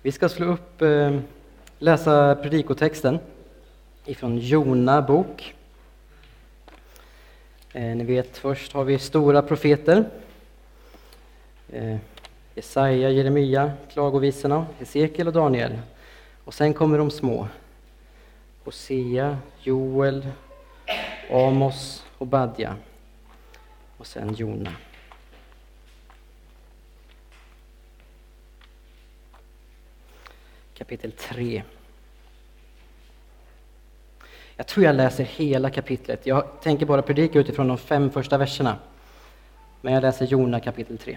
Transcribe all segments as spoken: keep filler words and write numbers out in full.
Vi ska slå upp, eh, läsa predikotexten ifrån Jona bok. Eh, ni vet, först har vi stora profeter. Eh, Jesaja, Jeremia, klagovisorna, Hesekiel och Daniel. Och sen kommer de små. Hosea, Joel, Amos och Badja. Och sen Jona. Kapitel tre. Jag tror jag läser hela kapitlet. Jag tänker bara predika utifrån de fem första verserna. Men jag läser Jona kapitel tre.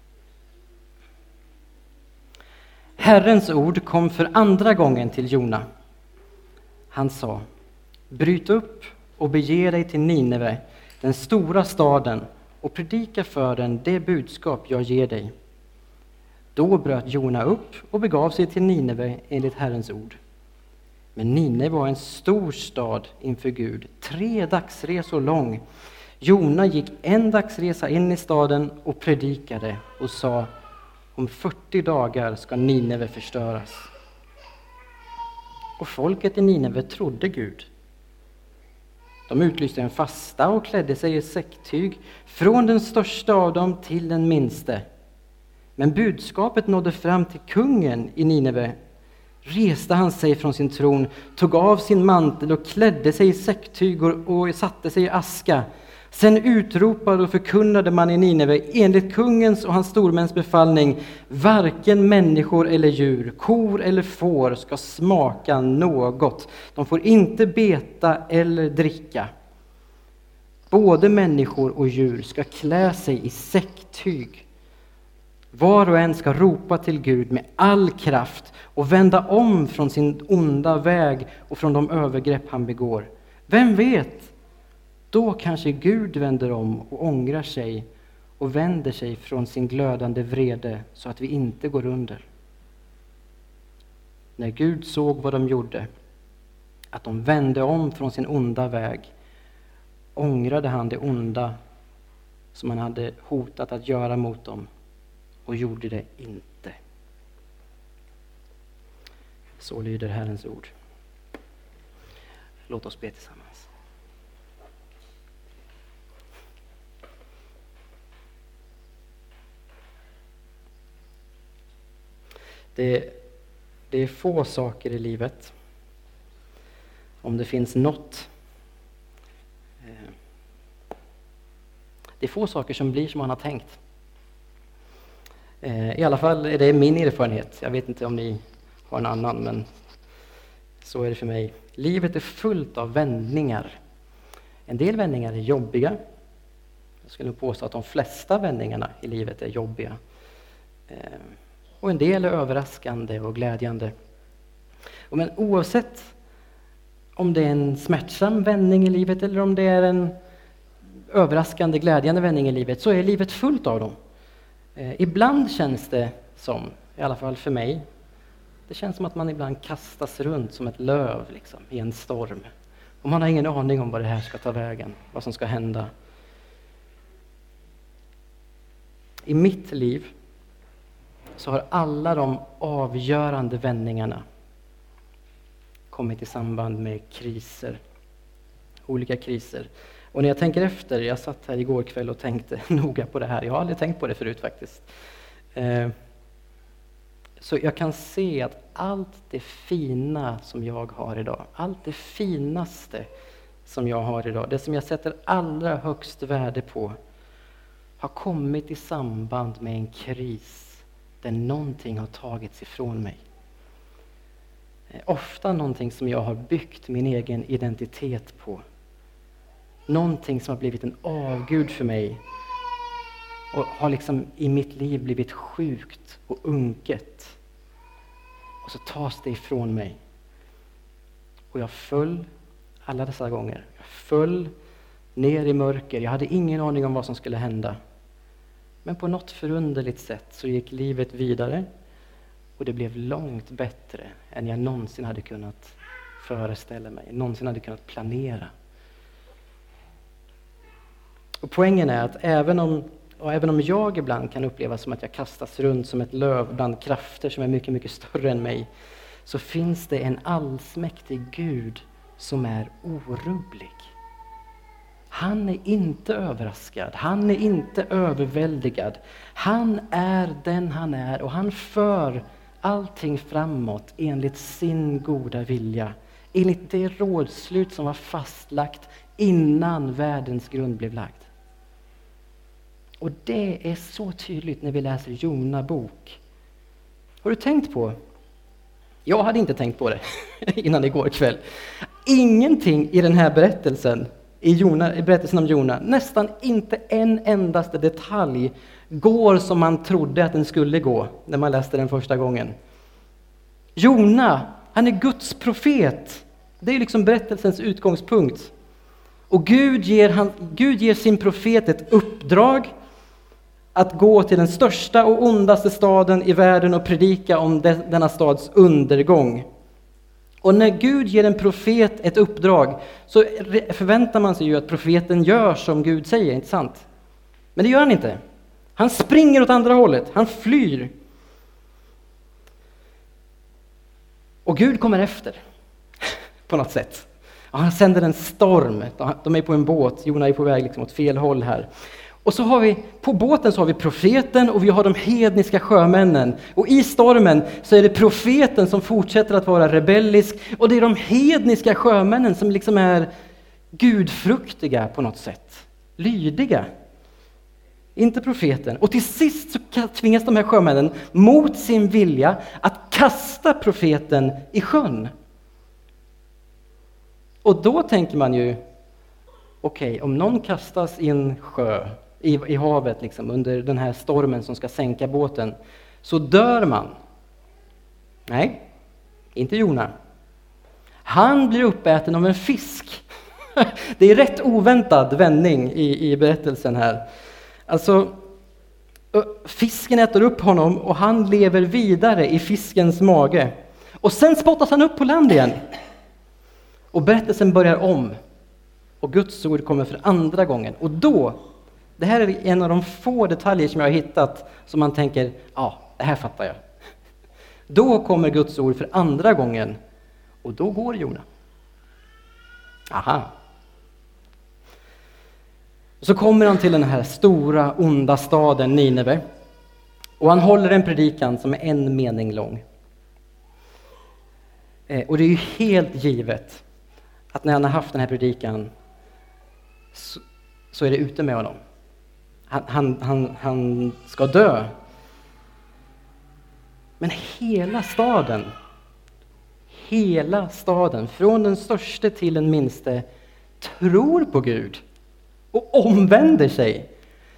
Herrens ord kom för andra gången till Jona. Han sa: bryt upp och bege dig till Nineve, den stora staden, och predika för den det budskap jag ger dig. Då bröt Jona upp och begav sig till Nineve enligt Herrens ord. Men Nineve var en stor stad inför Gud, tre dagsresor lång. Jona gick en dagsresa in i staden och predikade och sa: om fyrtio dagar ska Nineve förstöras. Och folket i Nineve trodde Gud. De utlyste en fasta och klädde sig i säcktyg, från den största av dem till den minste. Men budskapet nådde fram till kungen i Nineve. Reste han sig från sin tron, tog av sin mantel och klädde sig i säcktyg och satte sig i aska. Sen utropade och förkunnade man i Nineve enligt kungens och hans stormäns befallning: varken människor eller djur, kor eller får ska smaka något. De får inte beta eller dricka. Både människor och djur ska klä sig i säcktyg. Var och en ska ropa till Gud med all kraft och vända om från sin onda väg och från de övergrepp han begår. Vem vet? Då kanske Gud vänder om och ångrar sig och vänder sig från sin glödande vrede så att vi inte går under. När Gud såg vad de gjorde, att de vände om från sin onda väg, ångrade han det onda som han hade hotat att göra mot dem och gjorde det inte. Så lyder Herrens ord. Låt oss be tillsammans. Det, det är få saker i livet, om det finns något. Eh, det är få saker som blir som man har tänkt. Eh, I alla fall är det min erfarenhet. Jag vet inte om ni har en annan, men så är det för mig. Livet är fullt av vändningar. En del vändningar är jobbiga. Jag skulle påstå att de flesta vändningarna i livet är jobbiga. Eh, Och en del är överraskande och glädjande. Men oavsett om det är en smärtsam vändning i livet eller om det är en överraskande, glädjande vändning i livet, så är livet fullt av dem. Eh, ibland känns det som, i alla fall för mig, det känns som att man ibland kastas runt som ett löv liksom, i en storm. Och man har ingen aning om vad det här ska ta vägen, vad som ska hända. I mitt liv så har alla de avgörande vändningarna kommit i samband med kriser. Olika kriser. Och när jag tänker efter, jag satt här igår kväll och tänkte noga på det här. Jag har aldrig tänkt på det förut faktiskt. Eh, så jag kan se att allt det fina som jag har idag, allt det finaste som jag har idag, det som jag sätter allra högst värde på, har kommit i samband med en kris där någonting har tagits ifrån mig. Ofta någonting som jag har byggt min egen identitet på. Någonting som har blivit en avgud för mig och har liksom i mitt liv blivit sjukt och unket. Och så tas det ifrån mig. Och jag föll alla dessa gånger. Jag föll ner i mörker. Jag hade ingen aning om vad som skulle hända. Men på något förunderligt sätt så gick livet vidare och det blev långt bättre än jag någonsin hade kunnat föreställa mig, någonsin hade kunnat planera. Och poängen är att även om och även om jag ibland kan uppleva som att jag kastas runt som ett löv bland krafter som är mycket, mycket större än mig, så finns det en allsmäktig Gud som är orubblig. Han är inte överraskad, han är inte överväldigad. Han är den han är och han för allting framåt enligt sin goda vilja. Enligt det rådslut som var fastlagt innan världens grund blev lagd. Och det är så tydligt när vi läser Jona bok. Har du tänkt på? Jag hade inte tänkt på det innan igår kväll. Ingenting i den här berättelsen, i, Jona, i berättelsen om Jona, nästan inte en endaste detalj går som man trodde att den skulle gå när man läste den första gången. Jona, han är Guds profet. Det är liksom berättelsens utgångspunkt. Och Gud ger, han, Gud ger sin profet ett uppdrag att gå till den största och ondaste staden i världen och predika om de, denna stads undergång. Och när Gud ger en profet ett uppdrag så förväntar man sig ju att profeten gör som Gud säger, inte sant? Men det gör han inte. Han springer åt andra hållet, han flyr. Och Gud kommer efter på något sätt. Och han sänder en storm, de är på en båt, Jona är på väg liksom åt fel håll här. Och så har vi, på båten så har vi profeten och vi har de hedniska sjömännen. Och i stormen så är det profeten som fortsätter att vara rebellisk. Och det är de hedniska sjömännen som liksom är gudfruktiga på något sätt. Lydiga. Inte profeten. Och till sist så tvingas de här sjömännen mot sin vilja att kasta profeten i sjön. Och då tänker man ju, okej, okay, om någon kastas i en sjö, i, i havet liksom, under den här stormen som ska sänka båten, så dör man. Nej, inte Jona. Han blir uppäten av en fisk. Det är rätt oväntad vändning i, i berättelsen här. Alltså, fisken äter upp honom och han lever vidare i fiskens mage. Och sen spottas han upp på land igen. Och berättelsen börjar om. Och Guds ord kommer för andra gången. Och då, det här är en av de få detaljer som jag har hittat som man tänker, ja, det här fattar jag. Då kommer Guds ord för andra gången. Och då går Jona. Aha. Så kommer han till den här stora, onda staden Nineve. Och han håller en predikan som är en mening lång. Eh, och det är ju helt givet att när han har haft den här predikan så, så är det ute med honom. Han, han, han, han ska dö. Men hela staden, hela staden, från den största till den minste, tror på Gud och omvänder sig.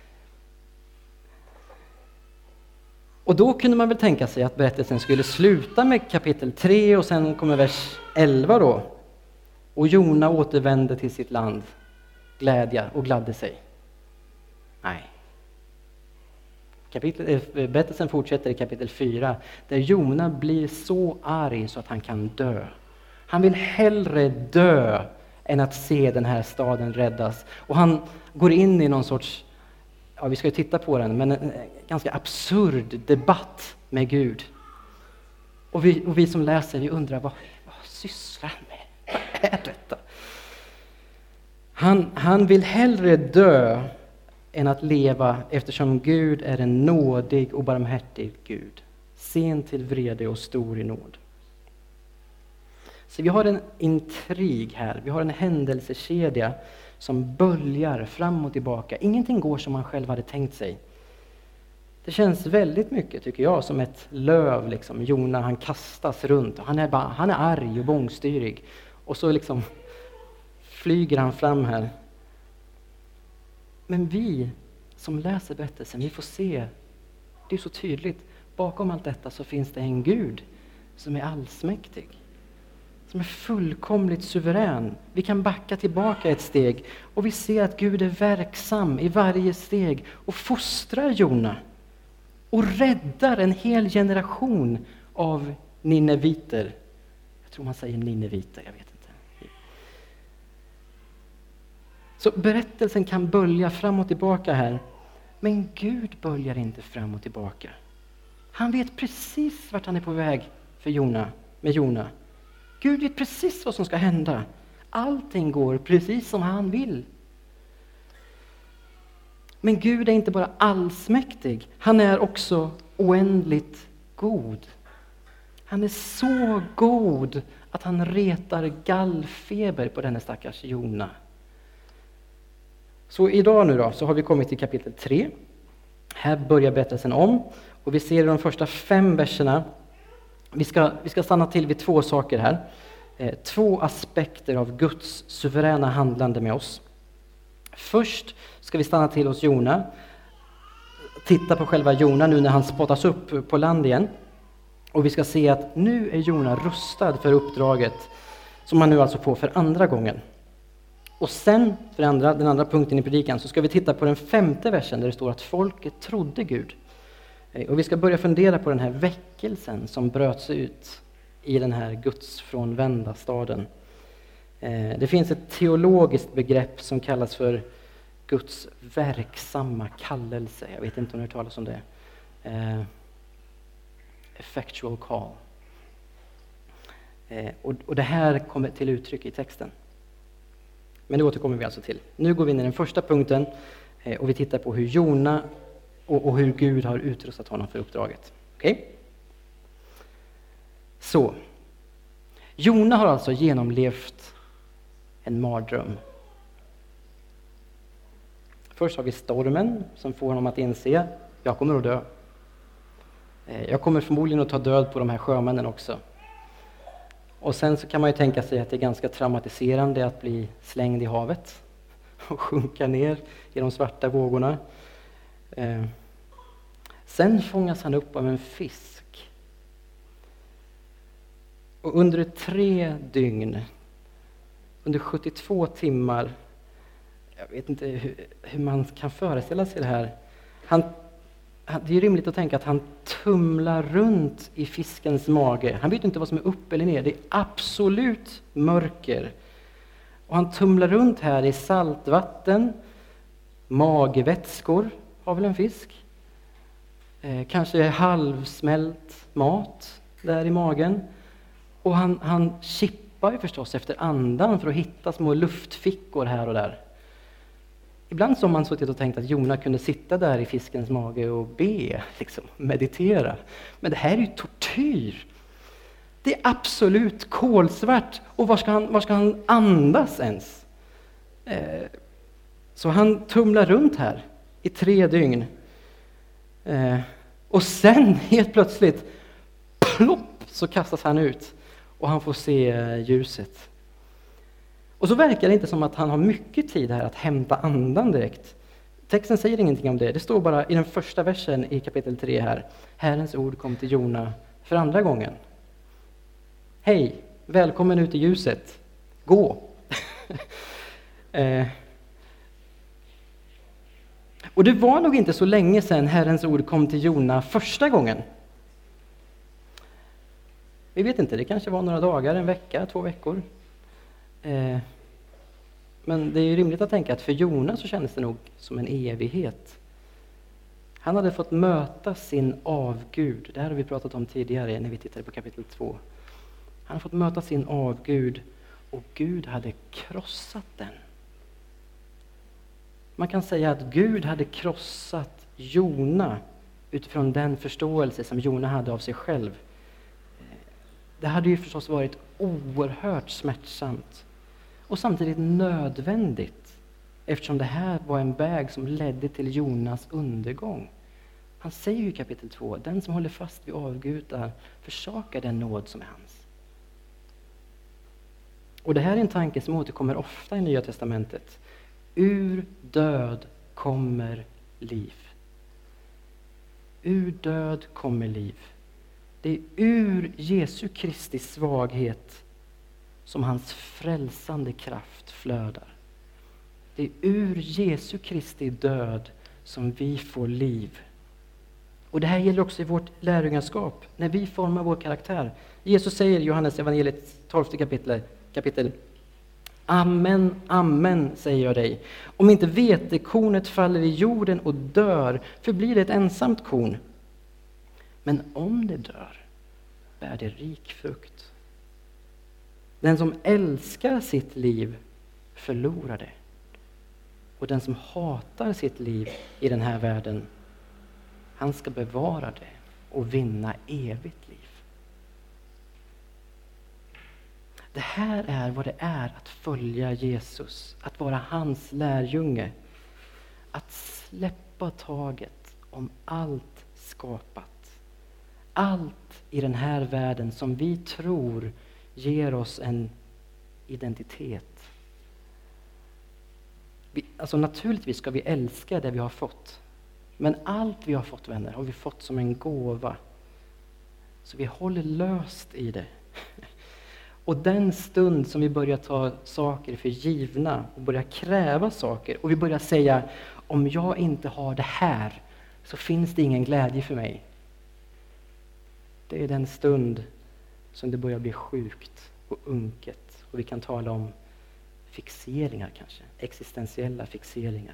Och då kunde man väl tänka sig att berättelsen skulle sluta med kapitel tre och sen kommer vers elva då. Och Jona återvände till sitt land, glädja och gladde sig. Nej. Kapitel, berättelsen fortsätter i kapitel fyra, där Jona blir så arg så att han kan dö. Han vill hellre dö än att se den här staden räddas. Och han går in i någon sorts, ja vi ska ju titta på den, men en ganska absurd debatt med Gud. Och vi, och vi som läser, vi undrar, vad, vad sysslar han med? Vad är detta? Han, han vill hellre dö än att leva, eftersom Gud är en nådig och barmhärtig Gud. Sen till vrede och stor i nåd. Så vi har en intrig här, vi har en händelsekedja som böljar fram och tillbaka. Ingenting går som man själv hade tänkt sig. Det känns väldigt mycket, tycker jag, som ett löv. Liksom. Jona, han kastas runt. Han är, bara, han är arg och bångstyrig. Och så liksom flyger han fram här. Men vi som läser berättelsen, vi får se, det är så tydligt, bakom allt detta så finns det en Gud som är allsmäktig. Som är fullkomligt suverän. Vi kan backa tillbaka ett steg och vi ser att Gud är verksam i varje steg och fostrar Jona. Och räddar en hel generation av nineviter. Jag tror man säger nineviter, jag vet inte. Så berättelsen kan bölja fram och tillbaka här. Men Gud böljar inte fram och tillbaka. Han vet precis vart han är på väg för Jona, med Jona. Gud vet precis vad som ska hända. Allting går precis som han vill. Men Gud är inte bara allsmäktig. Han är också oändligt god. Han är så god att han retar gallfeber på denna stackars Jona. Så idag nu då så har vi kommit till kapitel tre. Här börjar berättelsen om. Och vi ser i de första fem verserna. Vi ska, vi ska stanna till vid två saker här. Eh, två aspekter av Guds suveräna handlande med oss. Först ska vi stanna till hos Jona. Titta på själva Jona nu när han spottas upp på land igen. Och vi ska se att nu är Jona rustad för uppdraget som han nu alltså får för andra gången. Och sen, för andra, den andra punkten i predikan, så ska vi titta på den femte versen där det står att folket trodde Gud. Och vi ska börja fundera på den här väckelsen som bröts ut i den här Guds frånvända staden. Det finns ett teologiskt begrepp som kallas för Guds verksamma kallelse. Jag vet inte om ni har hört talas om det. Eh, effectual call. Eh, och, och det här kommer till uttryck i texten. Men det återkommer vi alltså till. Nu går vi in i den första punkten eh, och vi tittar på hur Jona och, och hur Gud har utrustat honom för uppdraget. Okej? Okay? Så. Jona har alltså genomlevt en mardröm. Först har vi stormen som får honom att inse jag kommer att dö. Jag kommer förmodligen att ta död på de här sjömännen också. Och sen så kan man ju tänka sig att det är ganska traumatiserande att bli slängd i havet och sjunka ner i de svarta vågorna. Sen fångas han upp av en fisk. Och under tre dygn, under sjuttiotvå timmar, jag vet inte hur, hur man kan föreställa sig det här. Han, det är rimligt att tänka att han tumlar runt i fiskens mage. Han vet inte vad som är upp eller ner. Det är absolut mörker. Och han tumlar runt här i saltvatten, magvätskor har väl en fisk. Eh, kanske halvsmält mat där i magen. Och han, han kippar ju förstås efter andan för att hitta små luftfickor här och där. Ibland så har man suttit och tänkt att Jona kunde sitta där i fiskens mage och be, liksom, meditera. Men det här är ju tortyr. Det är absolut kolsvart. Och var ska han, var ska han andas ens? Eh, så han tumlar runt här i tre dygn. Eh, och sen helt plötsligt, plopp, så kastas han ut. Och han får se ljuset. Och så verkar det inte som att han har mycket tid här att hämta andan direkt. Texten säger ingenting om det. Det står bara i den första versen i kapitel tre här. Herrens ord kom till Jona för andra gången. Hej, välkommen ut i ljuset. Gå. eh. Och det var nog inte så länge sedan Herrens ord kom till Jona första gången. Vi vet inte, det kanske var några dagar, en vecka, två veckor. Eh, men det är ju rimligt att tänka att för Jona så kändes det nog som en evighet. Han hade fått möta sin avgud. Det här har vi pratat om tidigare när vi tittade på kapitel två. Han hade fått möta sin avgud och Gud hade krossat den. Man kan säga att Gud hade krossat Jona utifrån den förståelse som Jona hade av sig själv. Det hade ju förstås varit oerhört smärtsamt och samtidigt nödvändigt, eftersom det här var en väg som ledde till Jonas undergång. Han säger ju i kapitel två, den som håller fast vid avgudar försakar den nåd som är hans. Och det här är en tanke som återkommer ofta i Nya testamentet. Ur död kommer liv. Ur död kommer liv. Det är ur Jesu Kristi svaghet som hans frälsande kraft flödar. Det är ur Jesu Kristi död som vi får liv. Och det här gäller också i vårt lärjungaskap, när vi formar vår karaktär. Jesus säger i Johannes evangeliet tolfte kapitel, kapitel Amen, amen, säger jag dig. Om inte vetekornet faller i jorden och dör, förblir det ett ensamt korn. Men om det dör, bär det rik frukt. Den som älskar sitt liv förlorar det. Och den som hatar sitt liv i den här världen, han ska bevara det och vinna evigt liv. Det här är vad det är att följa Jesus, att vara hans lärjunge. Att släppa taget om allt skapat. Allt i den här världen som vi tror ger oss en identitet. Vi, alltså naturligtvis ska vi älska det vi har fått. Men allt vi har fått, vänner, har vi fått som en gåva. Så vi håller löst i det. Och den stund som vi börjar ta saker för givna och börjar kräva saker och vi börjar säga, om jag inte har det här så finns det ingen glädje för mig. Det är den stund som det börjar bli sjukt och unket. Och vi kan tala om fixeringar kanske, existentiella fixeringar.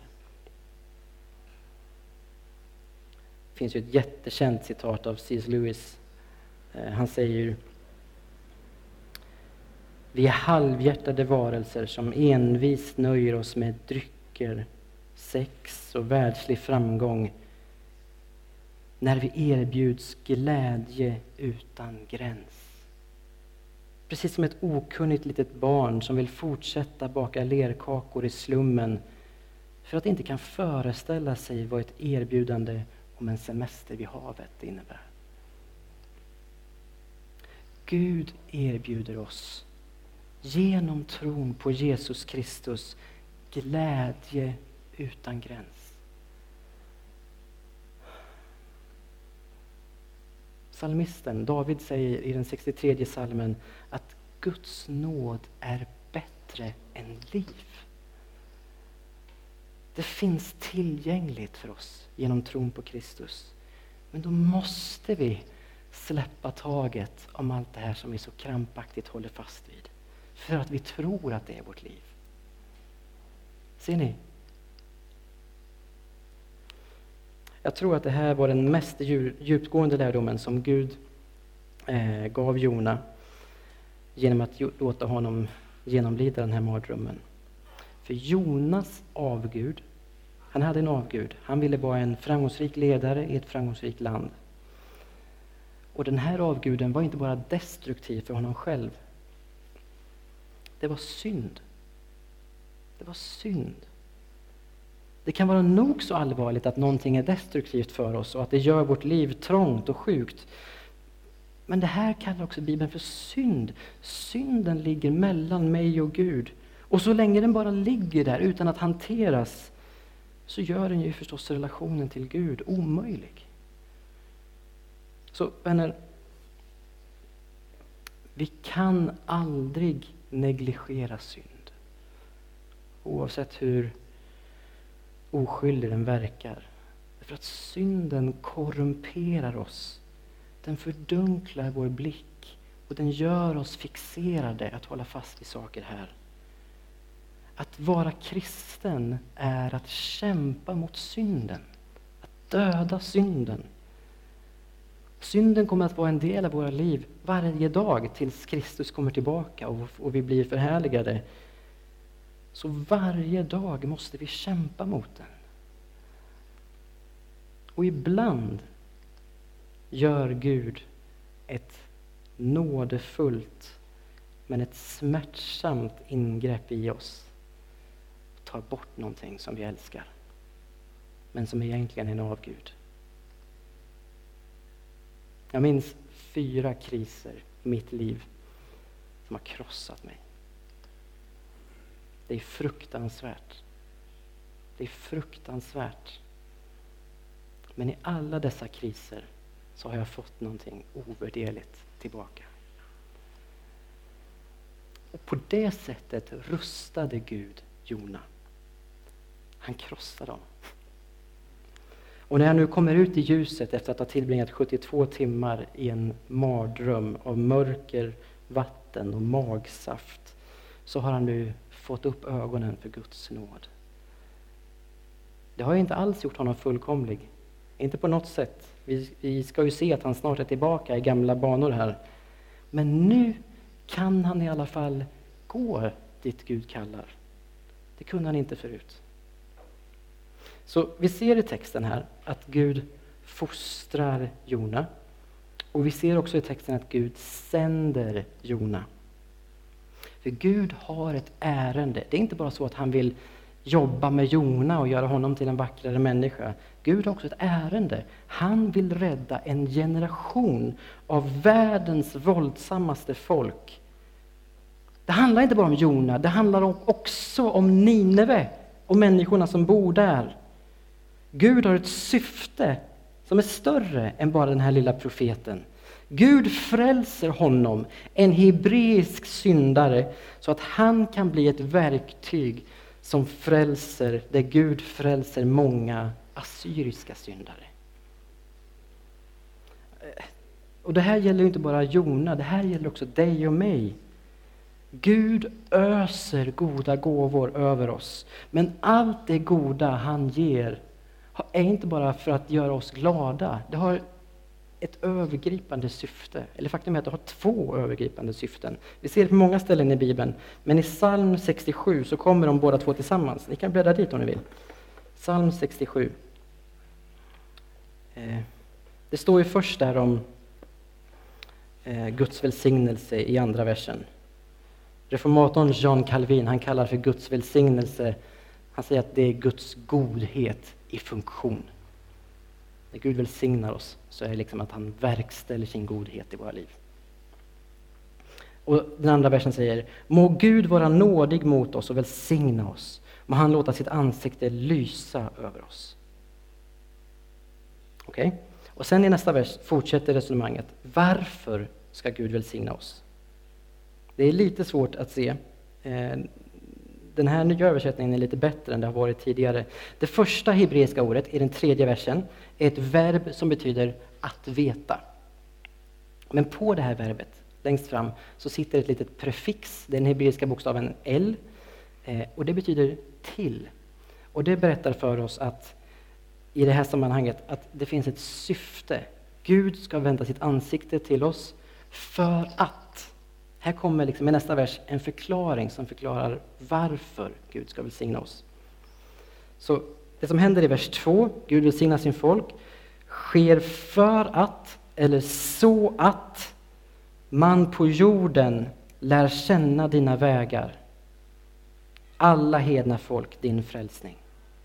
Det finns ju ett jättekänt citat av C S Lewis. Han säger: vi är halvhjärtade varelser som envist nöjer oss med drycker, sex och världslig framgång när vi erbjuds glädje utan gräns. Precis som ett okunnigt litet barn som vill fortsätta baka lerkakor i slummen för att det inte kan föreställa sig vad ett erbjudande om en semester vid havet innebär. Gud erbjuder oss genom tron på Jesus Kristus glädje utan gräns. Psalmisten David säger i den sextiotredje psalmen att Guds nåd är bättre än liv. Det finns tillgängligt för oss genom tron på Kristus. Men då måste vi släppa taget om allt det här som vi så krampaktigt håller fast vid. För att vi tror att det är vårt liv. Ser ni? Jag tror att det här var den mest djupgående lärdomen som Gud eh, gav Jona genom att låta honom genomlida den här mardrömmen. För Jonas avgud, han hade en avgud. Han ville vara en framgångsrik ledare i ett framgångsrikt land. Och den här avguden var inte bara destruktiv för honom själv. Det var synd. Det var synd. Det kan vara nog så allvarligt att någonting är destruktivt för oss och att det gör vårt liv trångt och sjukt. Men det här kallar också Bibeln för synd. Synden ligger mellan mig och Gud. Och så länge den bara ligger där utan att hanteras så gör den ju förstås relationen till Gud omöjlig. Så vänner, vi kan aldrig negligera synd. Oavsett hur oskyldig den verkar. För att synden korrumperar oss. Den fördunklar vår blick och den gör oss fixerade att hålla fast vid saker här. Att vara kristen är att kämpa mot synden. Att döda synden. Synden kommer att vara en del av våra liv varje dag tills Kristus kommer tillbaka och, och vi blir förhärligade. Så varje dag måste vi kämpa mot den. Och ibland gör Gud ett nådefullt men ett smärtsamt ingrepp i oss. Tar bort någonting som vi älskar men som egentligen är en avgud. Jag minns fyra kriser i mitt liv som har krossat mig. Det är fruktansvärt. Det är fruktansvärt. Men i alla dessa kriser så har jag fått någonting ovärderligt tillbaka. Och på det sättet rustade Gud Jona. Han krossade dem. Och när jag nu kommer ut i ljuset efter att ha tillbringat sjuttiotvå timmar i en mardröm av mörker, vatten och magsaft så har han nu fått upp ögonen för Guds nåd. Det har ju inte alls gjort honom fullkomlig. Inte på något sätt. Vi, vi ska ju se att han snart är tillbaka i gamla banor här. Men nu kan han i alla fall gå dit Gud kallar. Det kunde han inte förut. Så vi ser i texten här att Gud fostrar Jona. Och vi ser också i texten att Gud sänder Jona. För Gud har ett ärende. Det är inte bara så att han vill jobba med Jona och göra honom till en vackrare människa. Gud har också ett ärende. Han vill rädda en generation av världens våldsammaste folk. Det handlar inte bara om Jona, det handlar också om Nineve och människorna som bor där. Gud har ett syfte som är större än bara den här lilla profeten. Gud frälser honom, en hebreisk syndare, så att han kan bli ett verktyg som frälser, där Gud frälser många assyriska syndare. Och det här gäller inte bara Jona, det här gäller också dig och mig. Gud öser goda gåvor över oss, men allt det goda han ger är inte bara för att göra oss glada. Det har ett övergripande syfte. Eller faktum är att det har två övergripande syften. Vi ser det på många ställen i Bibeln. Men i psalm sextiosju så kommer de båda två tillsammans. Ni kan bläddra dit om ni vill. Psalm sextiosju. Det står ju först där om Guds välsignelse i andra versen. Reformatorn John Calvin, han kallar för Guds välsignelse. Han säger att det är Guds godhet i funktion. När Gud välsignar oss så är det liksom att han verkställer sin godhet i våra liv. Och den andra versen säger: må Gud vara nådig mot oss och välsigna oss. Må han låta sitt ansikte lysa över oss. Okej? Okay? Och sen i nästa vers fortsätter resonemanget. Varför ska Gud välsigna oss? Det är lite svårt att se. Den här nya översättningen är lite bättre än det har varit tidigare. Det första hebreiska ordet i den tredje versen är ett verb som betyder att veta. Men på det här verbet, längst fram, så sitter ett litet prefix, den hebreiska bokstaven L, och det betyder till. Och det berättar för oss att i det här sammanhanget att det finns ett syfte. Gud ska vända sitt ansikte till oss för att. Här kommer liksom i nästa vers en förklaring som förklarar varför Gud ska välsigna oss. Så det som händer i vers två, Gud välsignar sin folk, sker för att, eller så att, man på jorden lär känna dina vägar. Alla hedna folk din frälsning.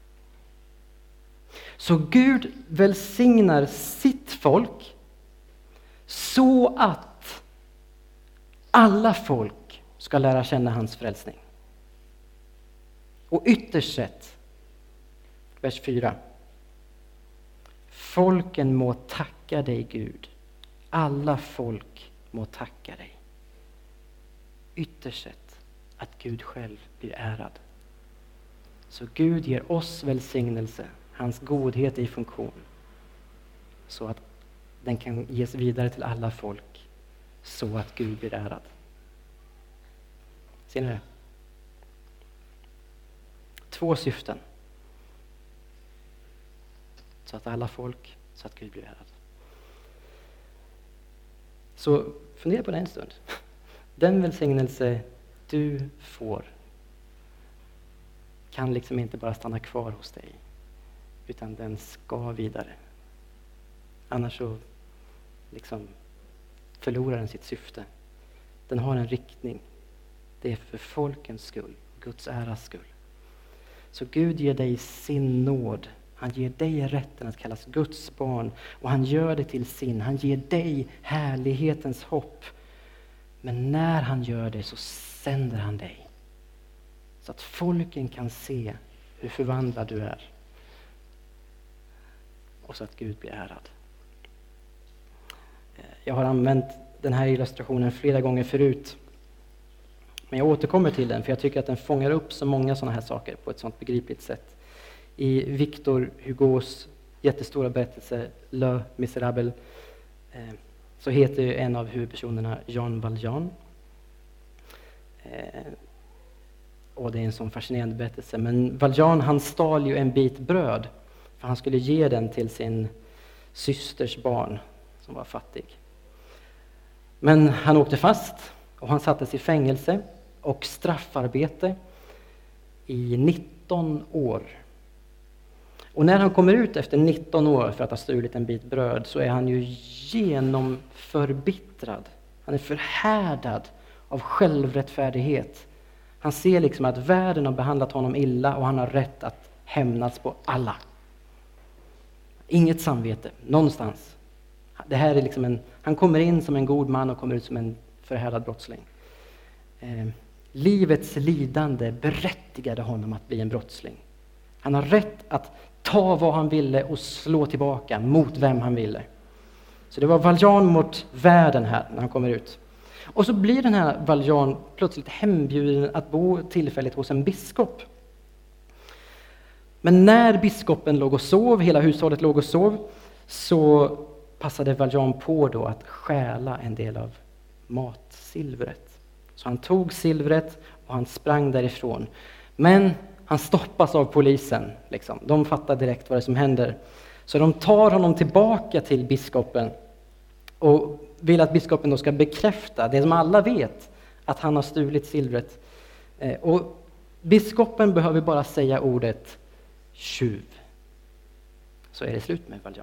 Så Gud välsignar sitt folk så att alla folk ska lära känna hans frälsning. Och ytterst sett, vers fyra. Folken må tacka dig, Gud. Alla folk må tacka dig. Ytterst sett att Gud själv blir ärad. Så Gud ger oss välsignelse, hans godhet i funktion, så att den kan ges vidare till alla folk. Så att Gud blir ärad. Ser ni det? Två syften. Så att alla folk, så att Gud blir ärad. Så fundera på det en stund. Den välsignelse du får kan liksom inte bara stanna kvar hos dig, utan den ska vidare. Annars så liksom förlorar den sitt syfte. Den har en riktning. Det är för folkens skull, Guds äras skull. Så Gud ger dig sin nåd. Han ger dig rätten att kallas Guds barn. Och han gör det till sin. Han ger dig härlighetens hopp. Men när han gör det så sänder han dig. Så att folken kan se hur förvandlad du är. Och så att Gud blir ärad. Jag har använt den här illustrationen flera gånger förut. Men jag återkommer till den för jag tycker att den fångar upp så många sådana här saker på ett sådant begripligt sätt. I Victor Hugos jättestora berättelse Le Miserable eh, så heter ju en av huvudpersonerna Jean Valjean. Eh, Och det är en sån fascinerande berättelse. Men Valjean, han stal ju en bit bröd. För han skulle ge den till sin systers barn som var fattig. Men han åkte fast och han sattes i fängelse och straffarbete i nitton år. Och när han kommer ut efter nitton år för att ha stulit en bit bröd så är han ju genomförbittrad. Han är förhärdad av självrättfärdighet. Han ser liksom att världen har behandlat honom illa och han har rätt att hämnas på alla. Inget samvete, någonstans. Det här är liksom en, han kommer in som en god man och kommer ut som en förhärdad brottsling. Eh, livets lidande berättigade honom att bli en brottsling. Han har rätt att ta vad han ville och slå tillbaka mot vem han ville. Så det var Valjean mot världen här när han kommer ut. Och så blir den här Valjean plötsligt hembjuden att bo tillfälligt hos en biskop. Men när biskopen låg och sov, hela hushållet låg och sov, så passade Valjean på då att stjäla en del av matsilvret. Så han tog silvret och han sprang därifrån. Men han stoppas av polisen. Liksom. De fattar direkt vad det som händer. Så de tar honom tillbaka till biskopen och vill att biskopen då ska bekräfta det som alla vet, att han har stulit silvret. Och biskopen behöver bara säga ordet tjuv. Så är det slut med Valjean.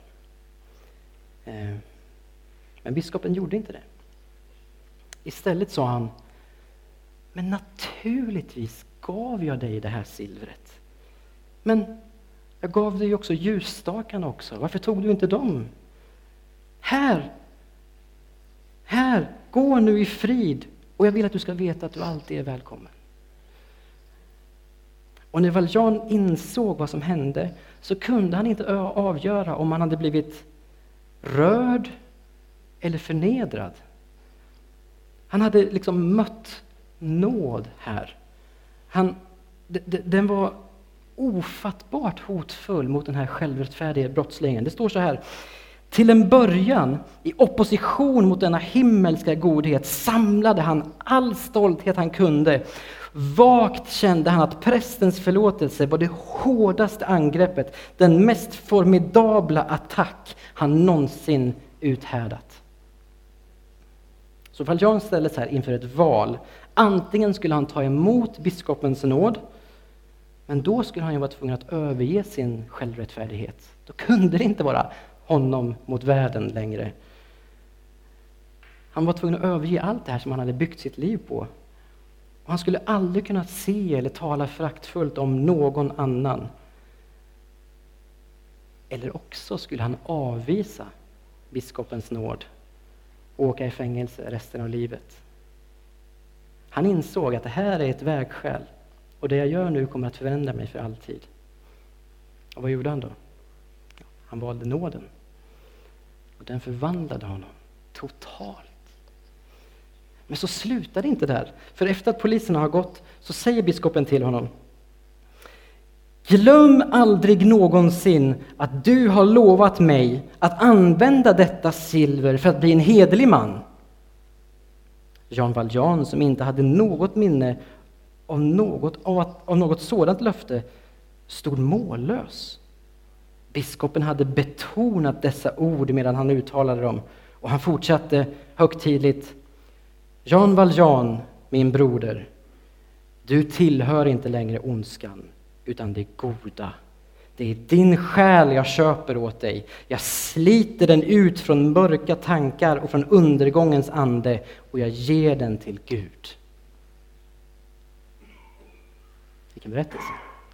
Men biskopen gjorde inte det. Istället sa han: men naturligtvis gav jag dig det här silvret. Men jag gav dig också ljusstakarna också. Varför tog du inte dem? Här, här, gå nu i frid. Och jag vill att du ska veta att du alltid är välkommen. Och när Valjean insåg vad som hände så kunde han inte avgöra om han hade blivit rörd eller förnedrad. Han hade liksom mött nåd här. Han, d- d- den var ofattbart hotfull mot den här självrättfärdiga brottslingen. Det står så här: till en början, i opposition mot denna himmelska godhet, samlade han all stolthet han kunde. Vagt kände han att prästens förlåtelse var det hårdaste angreppet, den mest formidabla attack han någonsin uthärdat. Så Valjean ställdes här inför ett val. Antingen skulle han ta emot biskopens nåd, men då skulle han ju vara tvungen att överge sin självrättfärdighet. Då kunde det inte vara honom mot världen längre. Han var tvungen att överge allt det här som han hade byggt sitt liv på. Och han skulle aldrig kunna se eller tala föraktfullt om någon annan. Eller också skulle han avvisa biskopens nåd och åka i fängelse resten av livet. Han insåg att det här är ett vägskäl och det jag gör nu kommer att förändra mig för alltid. Och vad gjorde han då? Han valde nåden. Och den förvandlade honom totalt. Men så slutar det inte där. För efter att poliserna har gått så säger biskopen till honom: glöm aldrig någonsin att du har lovat mig att använda detta silver för att bli en hederlig man. Jean Valjean, som inte hade något minne av något, av, att, av något sådant löfte, stod mållös. Biskopen hade betonat dessa ord medan han uttalade dem, och han fortsatte högtidligt: Jean Valjean, min broder, du tillhör inte längre ondskan, utan det goda. Det är din själ jag köper åt dig. Jag sliter den ut från mörka tankar och från undergångens ande, och jag ger den till Gud. Vilken berättelse.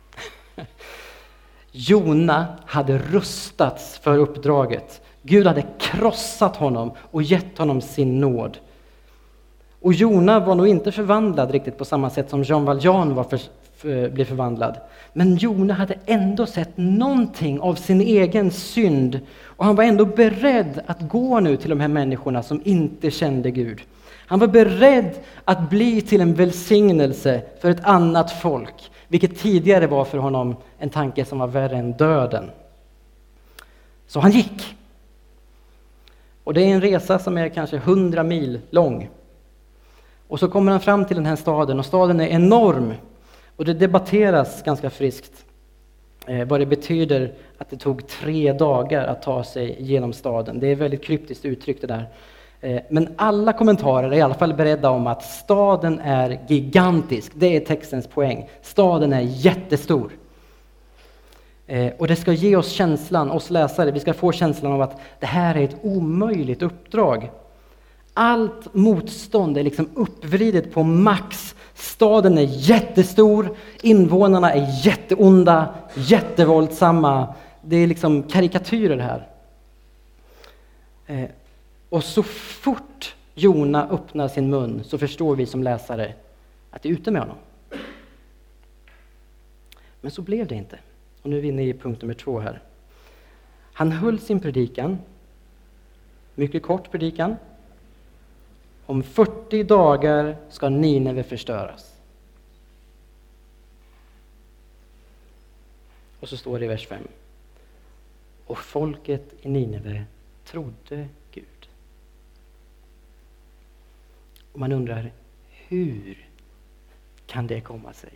Jona hade rustats för uppdraget. Gud hade krossat honom och gett honom sin nåd. Och Jona var nog inte förvandlad riktigt på samma sätt som Jean Valjean var för, för, blev förvandlad. Men Jona hade ändå sett någonting av sin egen synd. Och han var ändå beredd att gå nu till de här människorna som inte kände Gud. Han var beredd att bli till en välsignelse för ett annat folk. Vilket tidigare var för honom en tanke som var värre än döden. Så han gick. Och det är en resa som är kanske hundra mil lång. Och så kommer han fram till den här staden, och staden är enorm. Och det debatteras ganska friskt eh, vad det betyder att det tog tre dagar att ta sig genom staden. Det är väldigt kryptiskt uttryckt det där. Eh, men alla kommentarer är i alla fall beredda om att staden är gigantisk. Det är textens poäng. Staden är jättestor. Eh, och det ska ge oss känslan, oss läsare, vi ska få känslan av att det här är ett omöjligt uppdrag. Allt motstånd är liksom uppvridet på max. Staden är jättestor, invånarna är jätteonda, jättevåldsamma. Det är liksom karikatyrer här. Eh, och så fort Jona öppnar sin mun så förstår vi som läsare att det är ute med honom. Men så blev det inte. Och nu är vi inne i punkt nummer två här. Han höll sin predikan, mycket kort predikan. Om fyrtio dagar ska Nineve förstöras. Och så står det i vers fem. Och folket i Nineve trodde Gud. Och man undrar, hur kan det komma sig?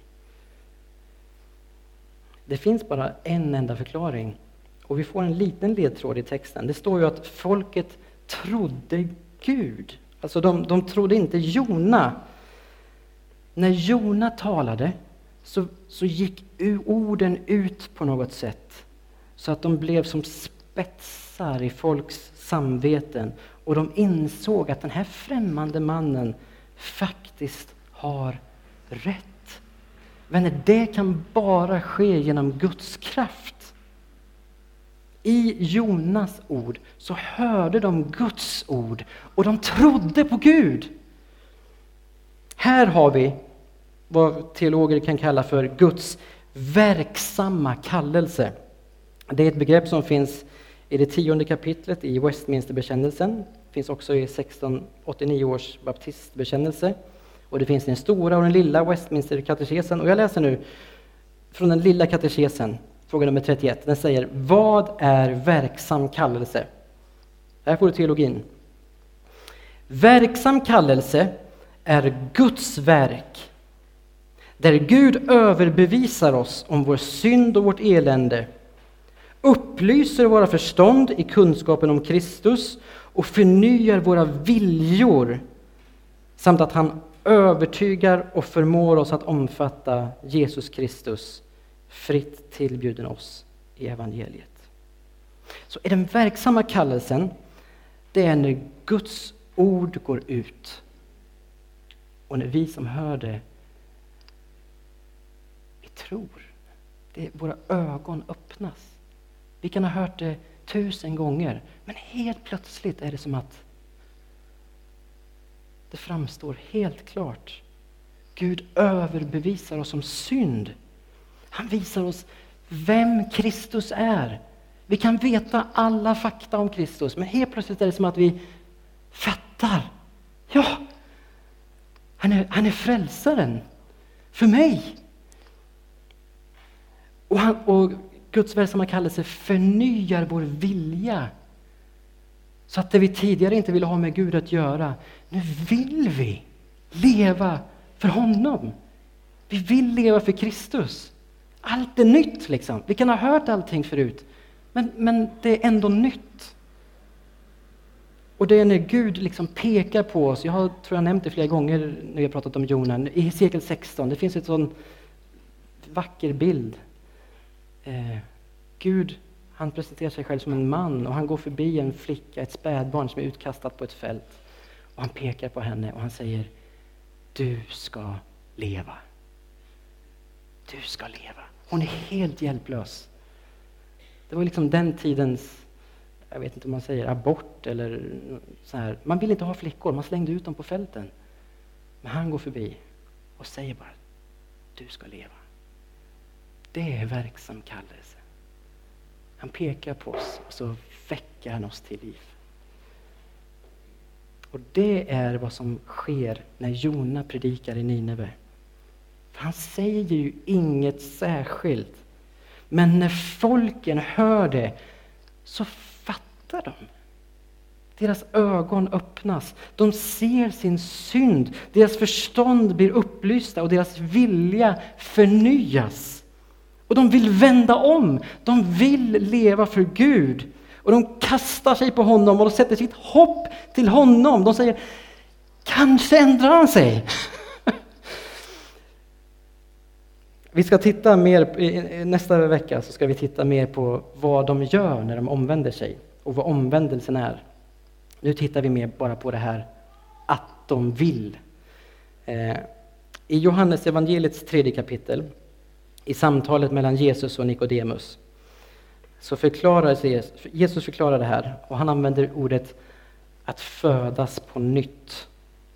Det finns bara en enda förklaring. Och vi får en liten ledtråd i texten. Det står ju att folket trodde Gud. Alltså de, de trodde inte Jona. När Jona talade så, så gick orden ut på något sätt. Så att de blev som spetsar i folks samveten. Och de insåg att den här främmande mannen faktiskt har rätt. Vänner, det kan bara ske genom Guds kraft. I Jonas ord så hörde de Guds ord och de trodde på Gud. Här har vi vad teologer kan kalla för Guds verksamma kallelse. Det är ett begrepp som finns i det tionde kapitlet i Westminsterbekännelsen. Det finns också i sexton åttionio års baptistbekännelse. Och det finns den stora och den lilla Westminster-katekesen. Och jag läser nu från den lilla katekesen, fråga nummer trettioett. Den säger, vad är verksam kallelse? Här får du teologin. Verksam kallelse är Guds verk, där Gud överbevisar oss om vår synd och vårt elände, upplyser våra förstånd i kunskapen om Kristus och förnyar våra viljor, samt att han övertygar och förmår oss att omfatta Jesus Kristus, fritt tillbjuden oss i evangeliet. Så är den verksamma kallelsen, det är när Guds ord går ut och när vi som hör det, vi tror. Det, våra ögon öppnas. Vi kan ha hört det tusen gånger, men helt plötsligt är det som att det framstår helt klart. Gud överbevisar oss om synd. Han visar oss vem Kristus är. Vi kan veta alla fakta om Kristus, men helt plötsligt är det som att vi fattar. Ja, han är, han är frälsaren för mig. Och, han, och Guds verksamma kallelse förnyar vår vilja. Så att det vi tidigare inte ville ha med Gud att göra, nu vill vi leva för honom. Vi vill leva för Kristus. Allt är nytt liksom. Vi kan ha hört allting förut, men, men det är ändå nytt. Och det är när Gud liksom pekar på oss. Jag har, tror jag nämnt det flera gånger när vi har pratat om Jona. I Hesekiel sexton, det finns en sån vacker bild. Eh, Gud, han presenterar sig själv som en man och han går förbi en flicka, ett spädbarn som är utkastat på ett fält. Och han pekar på henne och han säger, du ska leva. Du ska leva. Hon är helt hjälplös. Det var liksom den tidens, jag vet inte om man säger abort eller så här. Man vill inte ha flickor, man slängde ut dem på fälten. Men han går förbi och säger bara, du ska leva. Det är verksam kallelse. Han pekar på oss och så väcker han oss till liv. Och det är vad som sker när Jona predikar i Nineve. För han säger ju inget särskilt. Men när folken hör det så fattar de. Deras ögon öppnas. De ser sin synd. Deras förstånd blir upplysta och deras vilja förnyas. Och de vill vända om. De vill leva för Gud. Och de kastar sig på honom och de sätter sitt hopp till honom. De säger, kanske ändrar han sig. Vi ska titta mer, nästa vecka så ska vi titta mer på vad de gör när de omvänder sig. Och vad omvändelsen är. Nu tittar vi mer bara på det här att de vill. Eh, I Johannes evangeliets tredje kapitel, i samtalet mellan Jesus och Nikodemus, så förklarar Jesus, Jesus förklarar det här och han använder ordet att födas på nytt.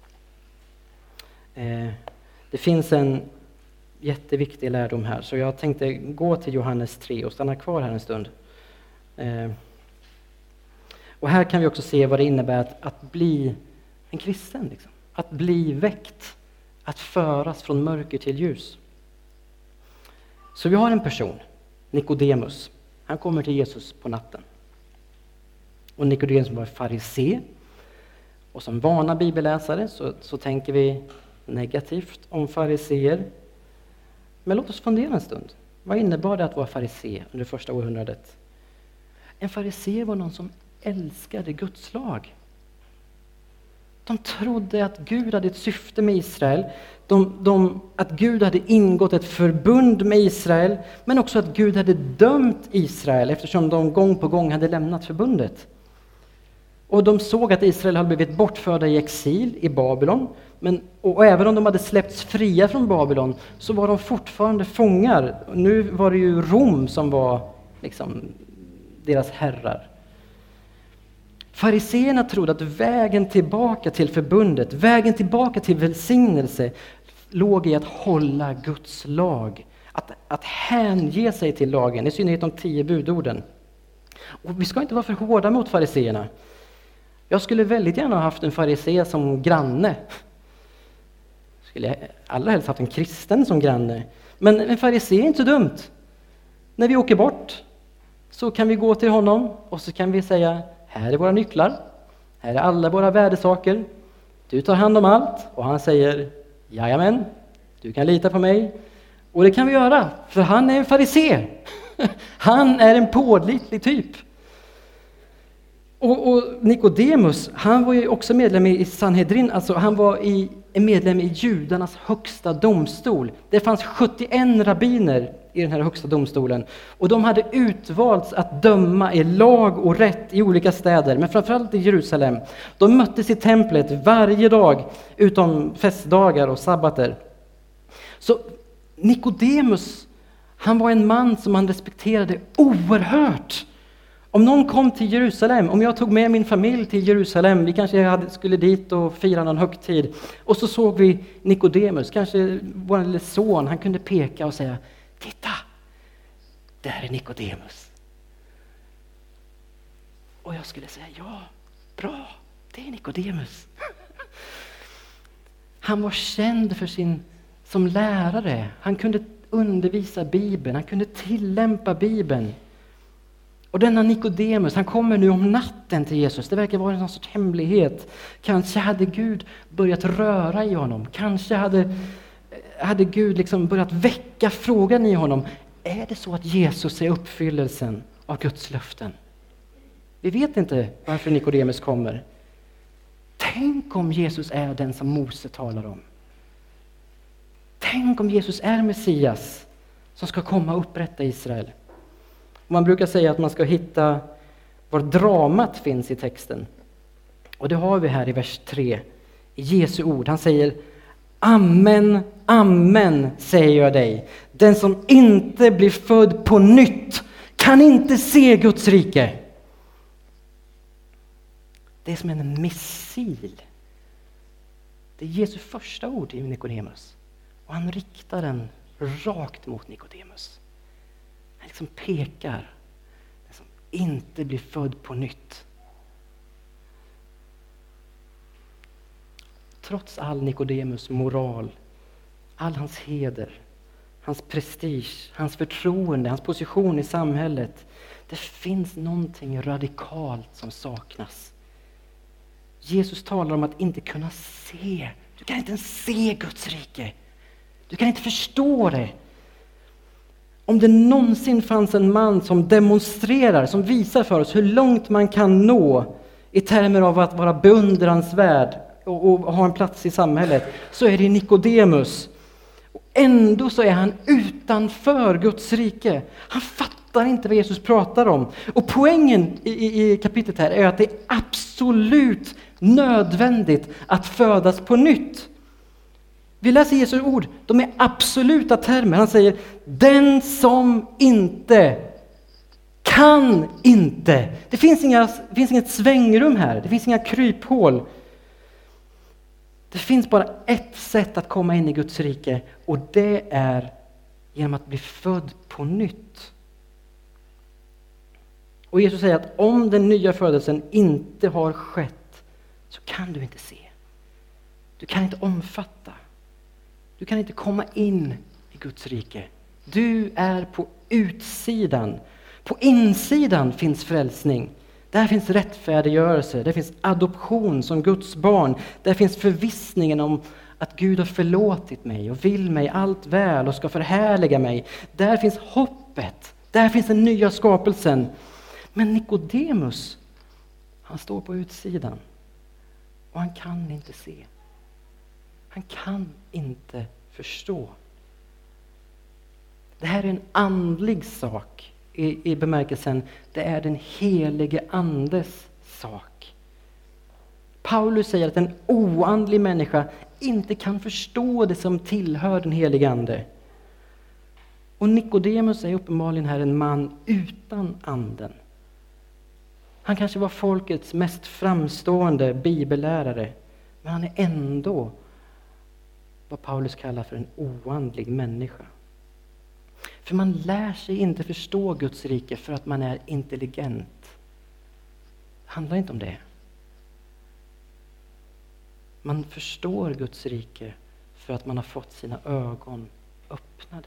Eh, det finns en jätteviktig lärdom här, så jag tänkte gå till Johannes tre och stanna kvar här en stund. Eh, Och här kan vi också se vad det innebär att, att bli en kristen. Liksom. Att bli väckt. Att föras från mörker till ljus. Så vi har en person, Nikodemus. Han kommer till Jesus på natten. Och Nikodemus var farisé. Och som vana bibelläsare så, så tänker vi negativt om fariseer. Men låt oss fundera en stund. Vad innebar det att vara farisé under första århundradet? En farisé var någon som älskade Guds lag. De trodde att Gud hade ett syfte med Israel. De, de, att Gud hade ingått ett förbund med Israel. Men också att Gud hade dömt Israel eftersom de gång på gång hade lämnat förbundet. Och de såg att Israel hade blivit bortförda i exil i Babylon. Men, och även om de hade släppts fria från Babylon så var de fortfarande fångar. Nu var det ju Rom som var liksom deras herrar. Fariseerna trodde att vägen tillbaka till förbundet, vägen tillbaka till välsignelse låg i att hålla Guds lag. Att, att hänge sig till lagen, i synnerhet de tio budorden. Och vi ska inte vara för hårda mot fariseerna. Jag skulle väldigt gärna ha haft en farisé som granne. Skulle alla helst haft en kristen som granne. Men en farisé är inte så dumt. När vi åker bort så kan vi gå till honom och så kan vi säga: här är våra nycklar, här är alla våra värdesaker, du tar hand om allt. Och han säger: jajamän, du kan lita på mig. Och det kan vi göra, för han är en farisé. Han är en pålitlig typ. Och, och Nikodemus, han var ju också medlem i Sanhedrin, alltså han var i, en medlem i judarnas högsta domstol. Det fanns sjuttioen rabbiner i den här högsta domstolen. Och de hade utvalts att döma i lag och rätt i olika städer, men framförallt i Jerusalem. De möttes i templet varje dag, utom festdagar och sabbater. Så Nikodemus, han var en man som man respekterade oerhört. Om någon kom till Jerusalem, om jag tog med min familj till Jerusalem, vi kanske hade, skulle dit och fira någon högtid, och så såg vi Nikodemus, kanske vår lille son, han kunde peka och säga: titta, där är Nikodemus. Och jag skulle säga: ja, bra, det är Nikodemus. Han var känd för sin som lärare, han kunde undervisa Bibeln, han kunde tillämpa Bibeln. Och denna Nikodemus, han kommer nu om natten till Jesus. Det verkar vara en sorts hemlighet. Kanske hade Gud börjat röra i honom. Kanske hade, hade Gud liksom börjat väcka frågan i honom: är det så att Jesus är uppfyllelsen av Guds löften? Vi vet inte varför Nikodemus kommer. Tänk om Jesus är den som Mose talar om. Tänk om Jesus är Messias som ska komma och upprätta Israel. Man brukar säga att man ska hitta var dramat finns i texten. Och det har vi här i vers tre. I Jesu ord. Han säger: amen, amen säger jag dig. Den som inte blir född på nytt kan inte se Guds rike. Det är som en missil. Det är Jesu första ord till Nikodemus. Och han riktar den rakt mot Nikodemus. Han liksom pekar. Den som inte blir född på nytt. Trots all Nikodemus moral, all hans heder, hans prestige, hans förtroende, hans position i samhället. Det finns någonting radikalt som saknas. Jesus talar om att inte kunna se. Du kan inte ens se Guds rike. Du kan inte förstå det. Om det någonsin fanns en man som demonstrerar, som visar för oss hur långt man kan nå i termer av att vara beundransvärd och, och ha en plats i samhället, så är det Nikodemus. Och ändå så är han utanför Guds rike. Han fattar inte vad Jesus pratar om. Och poängen i, i, i kapitlet här är att det är absolut nödvändigt att födas på nytt. Vi läser Jesu ord, de är absoluta termer. Han säger, den som inte kan inte. Det finns, inga, det finns inget svängrum här, det finns inga kryphål. Det finns bara ett sätt att komma in i Guds rike, och det är genom att bli född på nytt. Och Jesus säger att om den nya födelsen inte har skett, så kan du inte se. Du kan inte omfatta. Du kan inte komma in i Guds rike. Du är på utsidan. På insidan finns frälsning. Där finns rättfärdiggörelse. Där finns adoption som Guds barn. Där finns förvissningen om att Gud har förlåtit mig och vill mig allt väl och ska förhärliga mig. Där finns hoppet. Där finns den nya skapelsen. Men Nikodemus, han står på utsidan. Och han kan inte se. Han kan inte förstå. Det här är en andlig sak i, i bemärkelsen, det är den helige andes sak. Paulus säger att en oandlig människa inte kan förstå det som tillhör den helige ande. Och Nikodemus är uppenbarligen här en man utan anden. Han kanske var folkets mest framstående bibellärare, men han är ändå vad Paulus kallar för en oandlig människa. För man lär sig inte förstå Guds rike för att man är intelligent. Det handlar inte om det. Man förstår Guds rike för att man har fått sina ögon öppnade.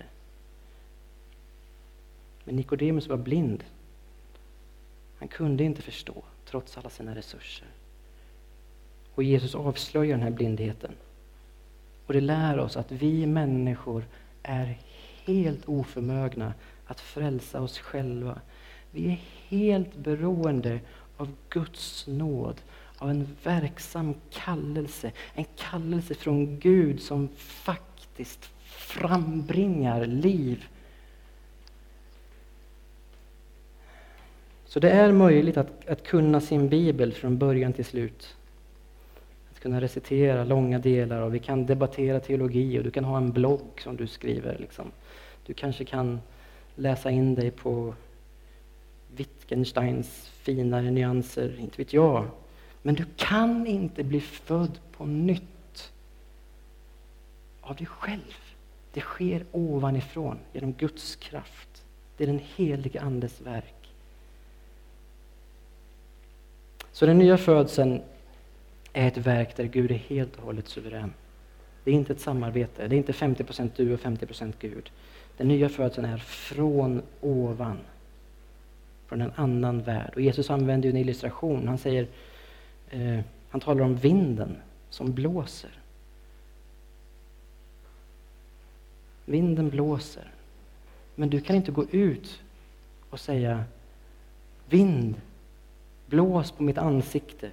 Men Nikodemus var blind. Han kunde inte förstå trots alla sina resurser. Och Jesus avslöjar den här blindheten. Och det lär oss att vi människor är helt oförmögna att frälsa oss själva. Vi är helt beroende av Guds nåd, av en verksam kallelse. En kallelse från Gud som faktiskt frambringar liv. Så det är möjligt att, att kunna sin bibel från början till slut. Kunna recitera långa delar, och vi kan debattera teologi, och du kan ha en blogg som du skriver. Liksom. Du kanske kan läsa in dig på Wittgensteins finare nyanser, inte vet jag. Men du kan inte bli född på nytt av dig själv. Det sker ovanifrån, genom Guds kraft. Det är den helige andes verk. Så den nya födseln är ett verk där Gud är helt och hållet suverän. Det är inte ett samarbete. Det är inte femtio procent du och femtio procent Gud. Den nya födseln är från ovan. Från en annan värld. Och Jesus använder ju en illustration. Han säger, eh, han talar om vinden som blåser. Vinden blåser. Men du kan inte gå ut och säga, vind, blås på mitt ansikte.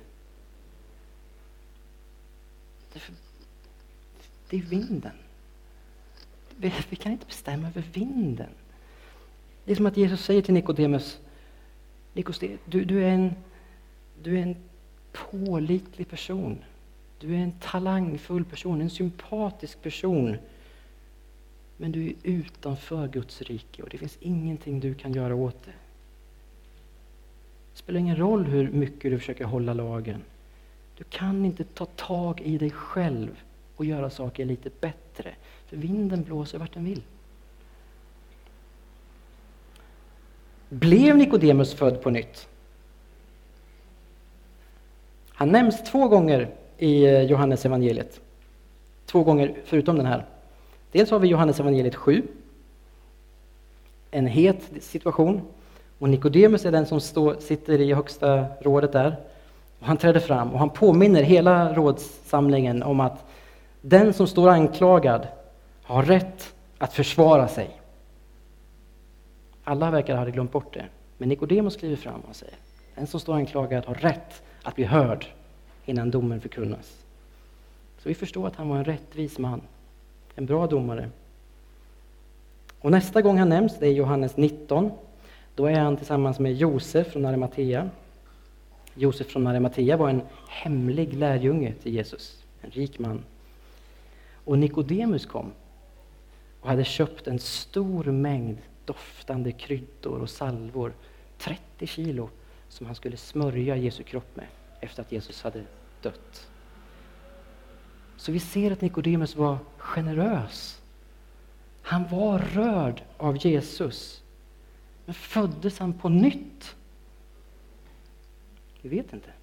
Det är vinden. Vi, vi kan inte bestämma över vinden. Det är som att Jesus säger till Nikodemus, Nikodemus, du, du, är en, du är en pålitlig person. Du är en talangfull person, en sympatisk person. Men du är utanför Guds rike, och det finns ingenting du kan göra åt det. Det spelar ingen roll hur mycket du försöker hålla lagen. Du kan inte ta tag i dig själv och göra saker lite bättre. För vinden blåser vart den vill. Blev Nikodemus född på nytt? Han nämns två gånger i Johannes evangeliet. Två gånger förutom den här. Dels har vi Johannes evangeliet sju. En het situation. Och Nikodemus är den som står, sitter i högsta rådet där. Och han träder fram och han påminner hela rådssamlingen om att den som står anklagad har rätt att försvara sig. Alla verkar ha glömt bort det. Men Nikodemus skriver fram och säger: den som står anklagad har rätt att bli hörd innan domen förkunnas. Så vi förstår att han var en rättvis man. En bra domare. Och nästa gång han nämns, det är Johannes nitton. Då är han tillsammans med Josef från Arimatea. Josef från Arimatea var en hemlig lärjunge till Jesus. En rik man. Och Nikodemus kom och hade köpt en stor mängd doftande kryddor och salvor. trettio kilo som han skulle smörja Jesu kropp med efter att Jesus hade dött. Så vi ser att Nikodemus var generös. Han var rörd av Jesus. Men föddes han på nytt? Vi vet inte.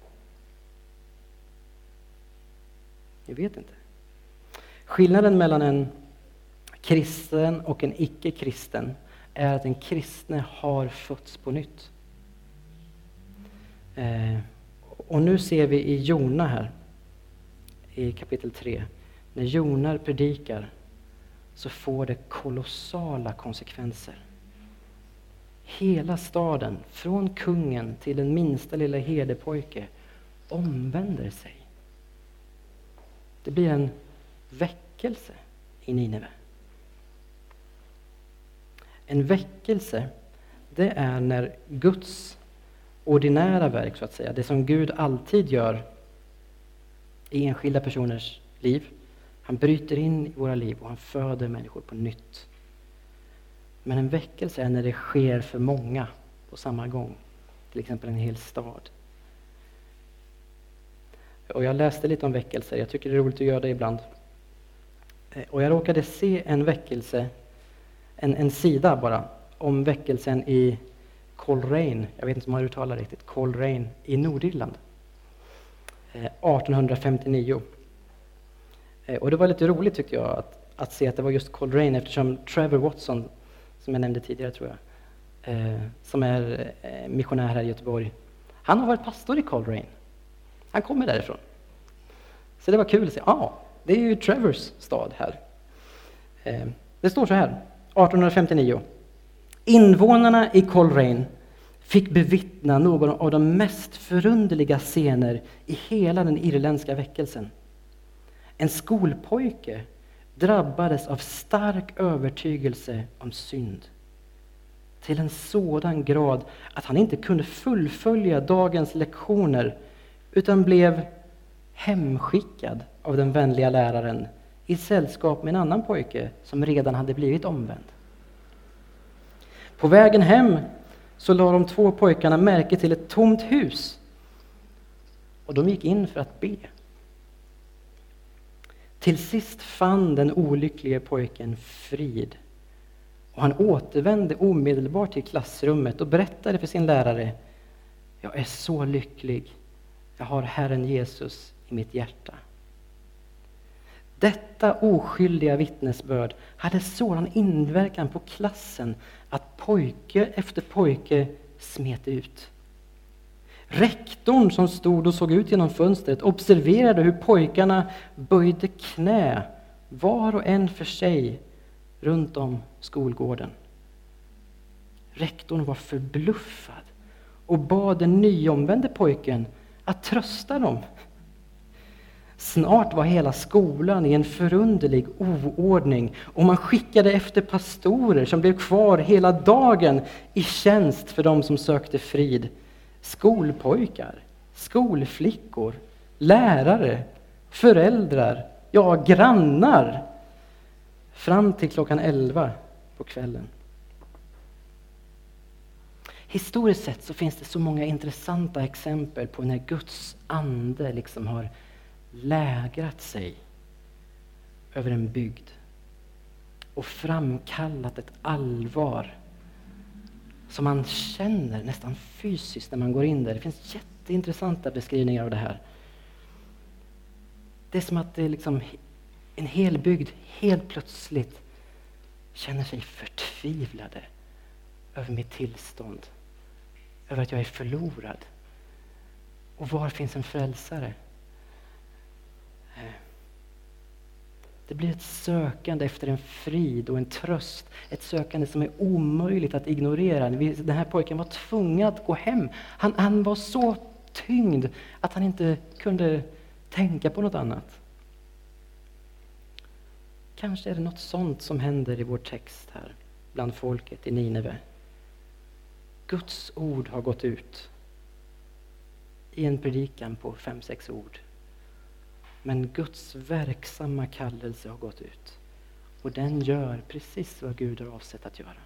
Vi vet inte. Skillnaden mellan en kristen och en icke-kristen är att en kristne har fötts på nytt. Eh, och nu ser vi i Jona här, i kapitel tre, när Jona predikar så får det kolossala konsekvenser. Hela staden, från kungen till den minsta lilla herdepojke, omvänder sig. Det blir en väckelse i Nineve. En väckelse, det är när Guds ordinära verk, så att säga, det som Gud alltid gör i enskilda personers liv, han bryter in i våra liv och han föder människor på nytt. Men en väckelse är när det sker för många på samma gång. Till exempel en hel stad. Och jag läste lite om väckelser. Jag tycker det är roligt att göra det ibland. Och jag råkade se en väckelse, en, en sida bara, om väckelsen i Coleraine. Jag vet inte om man uttalar riktigt. Coleraine i Nordirland. arton femtionio. Och det var lite roligt tyckte jag att, att se att det var just Coleraine, eftersom Trevor Watson, som jag nämnde tidigare tror jag, eh, som är eh, missionär här i Göteborg, han har varit pastor i Coleraine. Han kommer därifrån. Så det var kul att se. Ja, ah, det är ju Trevors stad här. Eh, det står så här, arton femtionio. Invånarna i Coleraine fick bevittna någon av de mest förunderliga scener i hela den irländska väckelsen. En skolpojke drabbades av stark övertygelse om synd. Till en sådan grad att han inte kunde fullfölja dagens lektioner utan blev hemskickad av den vänliga läraren i sällskap med en annan pojke som redan hade blivit omvänd. På vägen hem så la de två pojkarna märke till ett tomt hus och de gick in för att be. Till sist fann den olyckliga pojken frid och han återvände omedelbart till klassrummet och berättade för sin lärare: jag är så lycklig, jag har Herren Jesus i mitt hjärta. Detta oskyldiga vittnesbörd hade sådan inverkan på klassen att pojke efter pojke smet ut. Rektorn som stod och såg ut genom fönstret observerade hur pojkarna böjde knä var och en för sig runt om skolgården. Rektorn var förbluffad och bad den nyomvände pojken att trösta dem. Snart var hela skolan i en förunderlig oordning och man skickade efter pastorer som blev kvar hela dagen i tjänst för dem som sökte frid. Skolpojkar, skolflickor, lärare, föräldrar, ja grannar. Fram till klockan elva på kvällen. Historiskt sett så finns det så många intressanta exempel på när Guds ande liksom har lägrat sig över en bygd och framkallat ett allvar som man känner nästan fysiskt när man går in där. Det finns jätteintressanta beskrivningar av det här. Det är som att det är liksom en hel bygd helt plötsligt känner sig förtvivlade över mitt tillstånd, över att jag är förlorad. Och var finns en frälsare? Det blir ett sökande efter en frid och en tröst. Ett sökande som är omöjligt att ignorera. Den här pojken var tvungen att gå hem. Han, han var så tyngd att han inte kunde tänka på något annat. Kanske är det något sånt som händer i vår text här bland folket i Nineve. Guds ord har gått ut i en predikan på fem, sex ord. Men Guds verksamma kallelse har gått ut. Och den gör precis vad Gud har avsett att göra.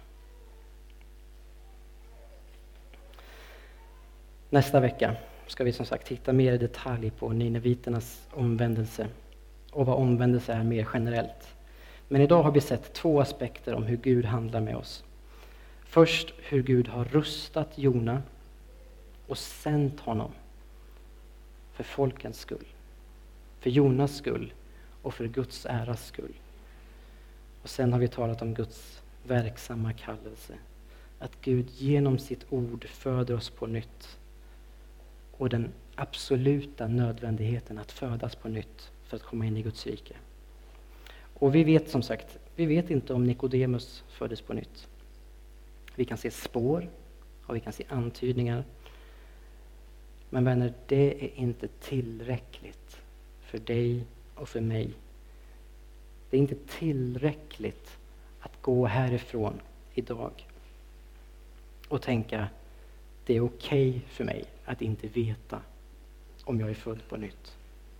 Nästa vecka ska vi som sagt titta mer i detalj på nineviternas omvändelse. Och vad omvändelse är mer generellt. Men idag har vi sett två aspekter om hur Gud handlar med oss. Först hur Gud har rustat Jona och sänt honom för folkens skull. För Jonas skull och för Guds äras skull. Och sen har vi talat om Guds verksamma kallelse. Att Gud genom sitt ord föder oss på nytt. Och den absoluta nödvändigheten att födas på nytt för att komma in i Guds rike. Och vi vet som sagt, vi vet inte om Nikodemus föddes på nytt. Vi kan se spår och vi kan se antydningar. Men vänner, det är inte tillräckligt för dig och för mig. Det är inte tillräckligt att gå härifrån idag och tänka det är okej för mig att inte veta om jag är född på nytt.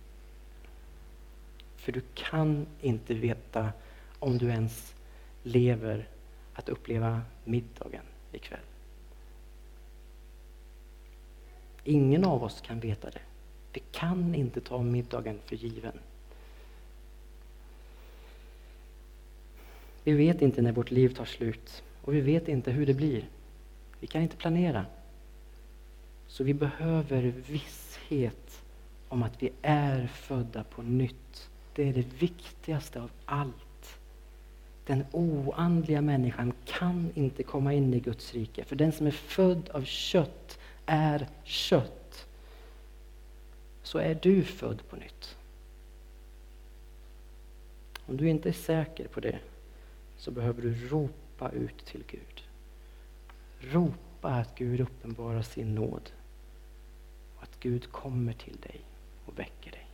För du kan inte veta om du ens lever att uppleva middagen ikväll. Ingen av oss kan veta det. Vi kan inte ta middagen för given. Vi vet inte när vårt liv tar slut och vi vet inte hur det blir. Vi kan inte planera. Så vi behöver visshet om att vi är födda på nytt. Det är det viktigaste av allt. Den oandliga människan kan inte komma in i Guds rike. För den som är född av kött är kött. Så är du född på nytt. Om du inte är säker på det så behöver du ropa ut till Gud. Ropa att Gud uppenbarar sin nåd. Och att Gud kommer till dig och väcker dig.